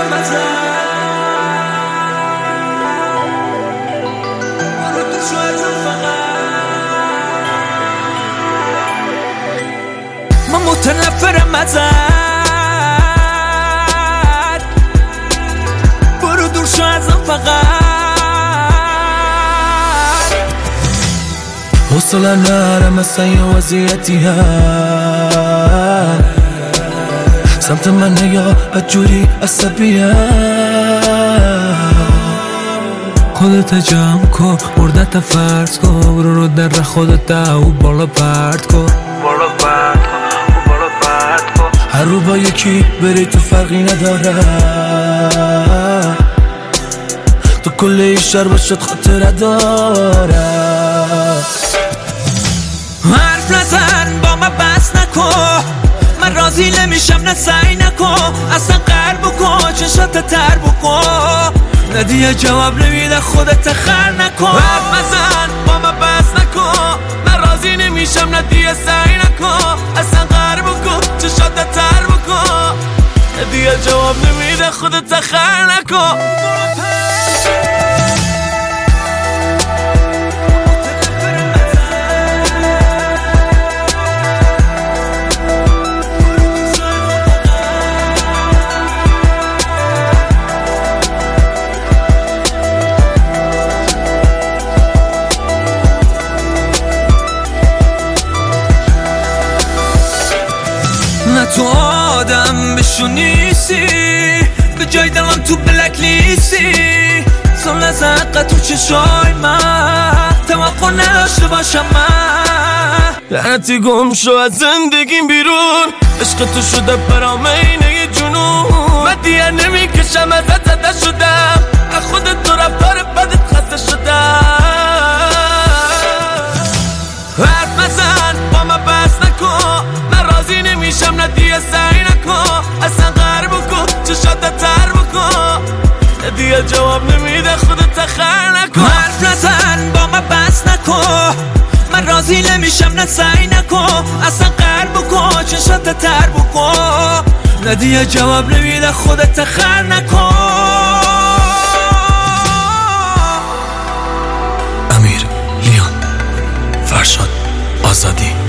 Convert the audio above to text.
من متنفرم ازت، برو دور شو ازم فقط. حوصله نرم مثلا یه وضعیتی هست سمت من نیا بدجوری عصبیه. خودت جمع کن مردت فرض کن، برو رو در خودت او بالا پرد کن. هر رو با یکی بری تو فرقی نداره، تو کل این شهر باشد خاطره داره. حرف نزن با من بس نکن، من راضی نمیشم نه سعی نکن، اصلا قهر بکن چشات تر بکن. ندیه جواب نمیده خودت خر نکن. حرف نزن با من بس نکن، من راضی نمیشم ندیه سعی نکن، اصلا قهر بکن چشات تر بکن. ندیه جواب نمیده خودت خر نکن. نه تو آدم بشونیسی، به جای دلم تو بلک لیستی. سال از حقا تو چشای من توقع نداشته باشم من. لعنتی گم شو از زندگیم بیرون، عشق تو شده برام اینه جنون. من دیگه نمیکشم ازت زده شدم، از خودت تو رفتار بدت خسته شدم. حرف نزن با من بس نکن، من راضی نمیشم ندیه سعی نکن، اصلا قهر بکن چشات تر بکن. ندیه جواب نمیده خودت خر نکن. حرف نزن با من بس نکن، من راضی نمیشم نه سعی نکن، اصلا قهر بکن چشات تر بکن. ندیه جواب نمیده خودت خر نکن. امیر، لیان، فرشاد، آزادی.